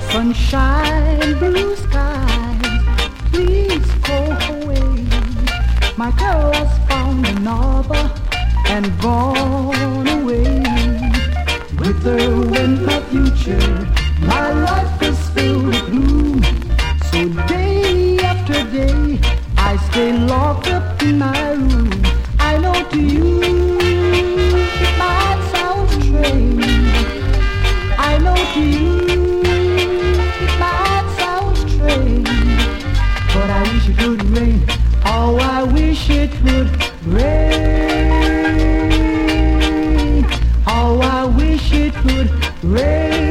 Sunshine, blue skies, please go away. My girl has found another and gone away. With her went my future, my life is filled with gloom. So day after day, I stay locked up in my room. I know to you it might sound strange. I know to you it might sound strange, but I wish it would rain. Oh, I wish it would rain. Oh, I wish it would rain.